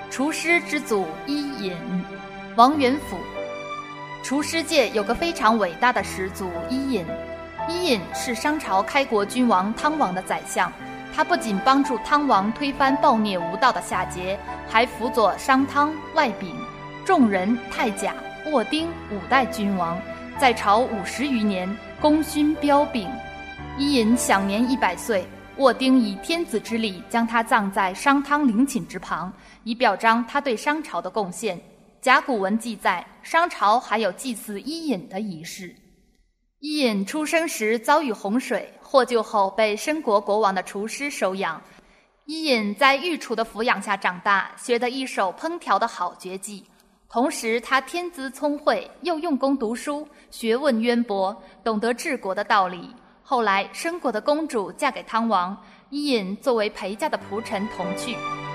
厨师之祖伊尹，王元甫。厨师界有个非常伟大的始祖伊尹。伊尹是商朝开国君王汤王的宰相，他不仅帮助汤王推翻暴虐无道的夏桀，还辅佐商汤、外丙、仲仁、太甲、沃丁5代君王，在朝50余年，功勋彪炳。伊尹享年100岁，沃丁以天子之礼将他葬在商汤陵寝之旁，以表彰他对商朝的贡献。甲骨文记载，商朝还有祭祀伊尹的仪式。伊尹出生时遭遇洪水，获救后被申国国王的厨师收养。伊尹在御厨的抚养下长大，学得一手烹调的好绝技。同时他天资聪慧，又用功读书，学问渊博，懂得治国的道理。后来申国的公主嫁给汤王，伊尹作为陪嫁的仆臣同去。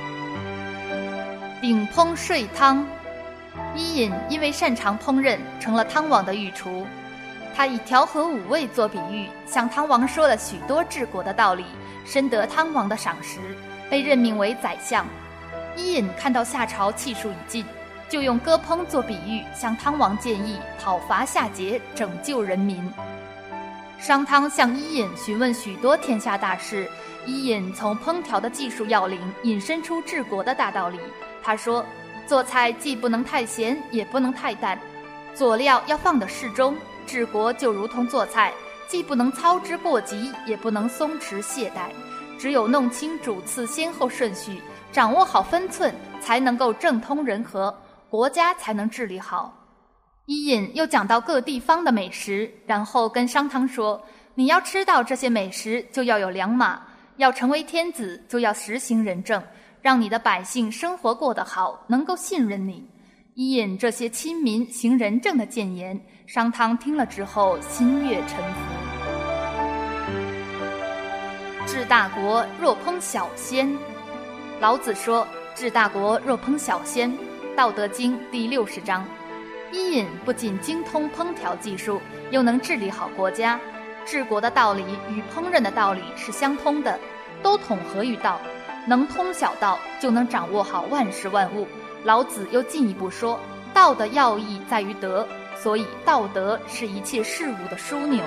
鼎烹睡汤。伊尹因为擅长烹饪，成了汤王的御厨。他以调和5味做比喻，向汤王说了许多治国的道理，深得汤王的赏识，被任命为宰相。伊尹看到夏朝气数已尽，就用割烹做比喻，向汤王建议讨伐夏桀，拯救人民。商汤向伊尹询问许多天下大事，伊尹从烹调的技术要领引申出治国的大道理。他说，做菜既不能太咸，也不能太淡，佐料要放得适中。治国就如同做菜，既不能操之过急，也不能松弛懈怠，只有弄清主次先后顺序，掌握好分寸，才能够政通人和，国家才能治理好。伊尹又讲到各地方的美食，然后跟商汤说，你要吃到这些美食，就要有良马，要成为天子，就要实行仁政，让你的百姓生活过得好，能够信任你。伊尹这些亲民行仁政的谏言，商汤听了之后心悦诚服。治大国若烹小鲜。老子说，治大国若烹小鲜，道德经第60章。伊尹不仅精通烹调技术，又能治理好国家。治国的道理与烹饪的道理是相通的，都统合于道，能通小道，就能掌握好万事万物。老子又进一步说，道的要义在于德，所以道德是一切事物的枢纽。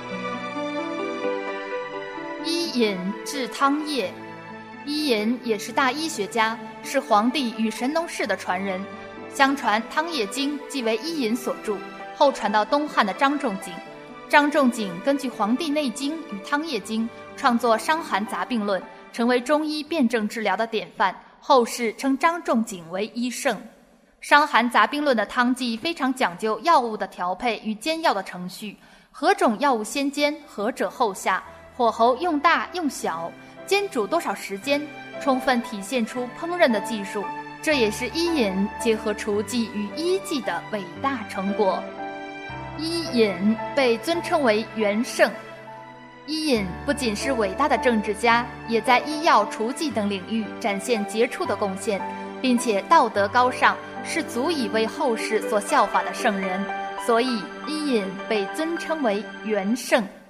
伊尹治汤业。伊尹也是大医学家，是黄帝与神农氏的传人。相传《汤液经》即为伊尹所著，后传到东汉的张仲景。张仲景根据《黄帝内经》与《汤液经》创作《伤寒杂病论》，成为中医辨证治疗的典范，后世称张仲景为医圣。《伤寒杂病论》的汤剂非常讲究药物的调配与煎药的程序，何种药物先煎，何者后下，火候用大用小，煎煮多少时间，充分体现出烹饪的技术。这也是伊尹结合厨技与医技的伟大成果。伊尹被尊称为元圣。伊尹不仅是伟大的政治家，也在医药、厨技等领域展现杰出的贡献，并且道德高尚，是足以为后世所效法的圣人，所以伊尹被尊称为元圣。